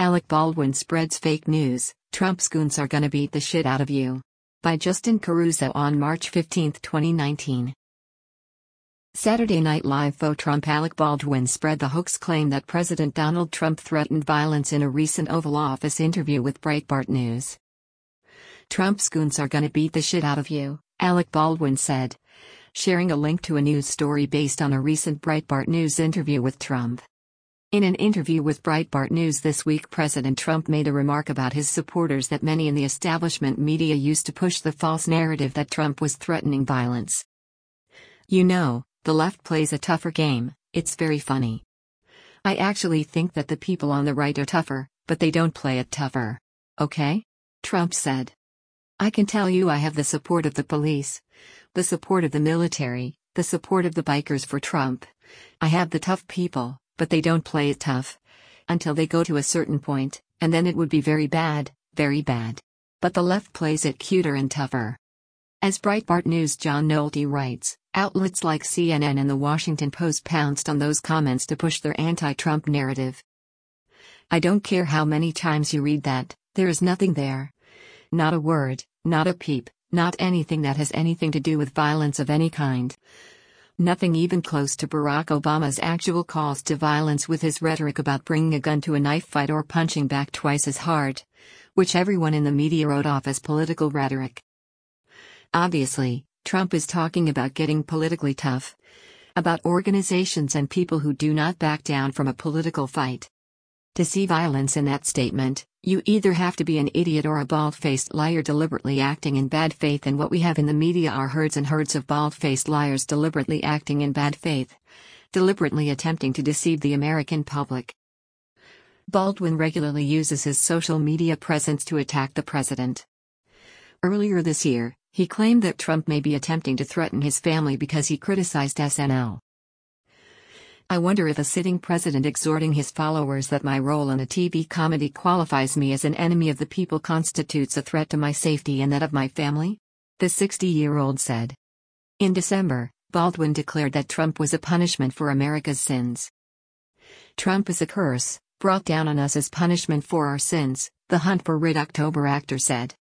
Alec Baldwin spreads fake news, Trump's goons are gonna beat the shit out of you. By Justin Caruso on March 15, 2019. Saturday Night Live faux Trump Alec Baldwin spread the hoax claim that President Donald Trump threatened violence in a recent Oval Office interview with Breitbart News. Trump's goons are gonna beat the shit out of you, Alec Baldwin said, sharing a link to a news story based on a recent Breitbart News interview with Trump. In an interview with Breitbart News this week, President Trump made a remark about his supporters that many in the establishment media used to push the false narrative that Trump was threatening violence. "You know, the left plays a tougher game, it's very funny. I actually think that the people on the right are tougher, but they don't play it tougher. Okay?" Trump said. "I can tell you I have the support of the police, the support of the military, the support of the bikers for Trump. I have the tough people, but they don't play it tough. Until they go to a certain point, and then it would be very bad, very bad. But the left plays it cuter and tougher." As Breitbart News' John Nolte writes, outlets like CNN and The Washington Post pounced on those comments to push their anti-Trump narrative. "I don't care how many times you read that, there is nothing there. Not a word, not a peep, not anything that has anything to do with violence of any kind. Nothing even close to Barack Obama's actual calls to violence with his rhetoric about bringing a gun to a knife fight or punching back twice as hard, which everyone in the media wrote off as political rhetoric. Obviously, Trump is talking about getting politically tough, about organizations and people who do not back down from a political fight. To see violence in that statement, you either have to be an idiot or a bald-faced liar deliberately acting in bad faith, and what we have in the media are herds and herds of bald-faced liars deliberately acting in bad faith, deliberately attempting to deceive the American public." Baldwin regularly uses his social media presence to attack the president. Earlier this year, he claimed that Trump may be attempting to threaten his family because he criticized SNL. "I wonder if a sitting president exhorting his followers that my role in a TV comedy qualifies me as an enemy of the people constitutes a threat to my safety and that of my family?" the 60-year-old said. In December, Baldwin declared that Trump was a punishment for America's sins. "Trump is a curse, brought down on us as punishment for our sins," the Hunt for Red October actor said.